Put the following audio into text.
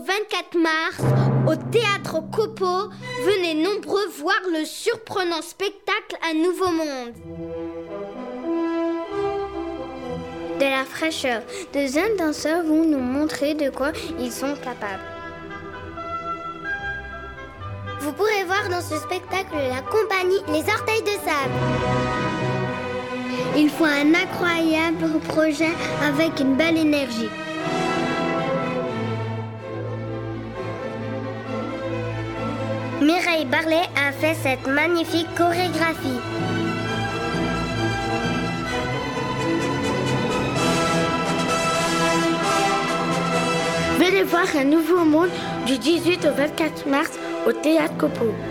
24 mars, au Théâtre Copeau, venez nombreux voir le surprenant spectacle Un Nouveau Monde. De la fraîcheur, de jeunes danseurs vont nous montrer de quoi ils sont capables. Vous pourrez voir dans ce spectacle la compagnie Les Orteils de Sable. Ils font un incroyable projet avec une belle énergie. Mireille Barlet a fait cette magnifique chorégraphie. Venez voir Un Nouveau Monde du 18 au 24 mars au Théâtre Copeau.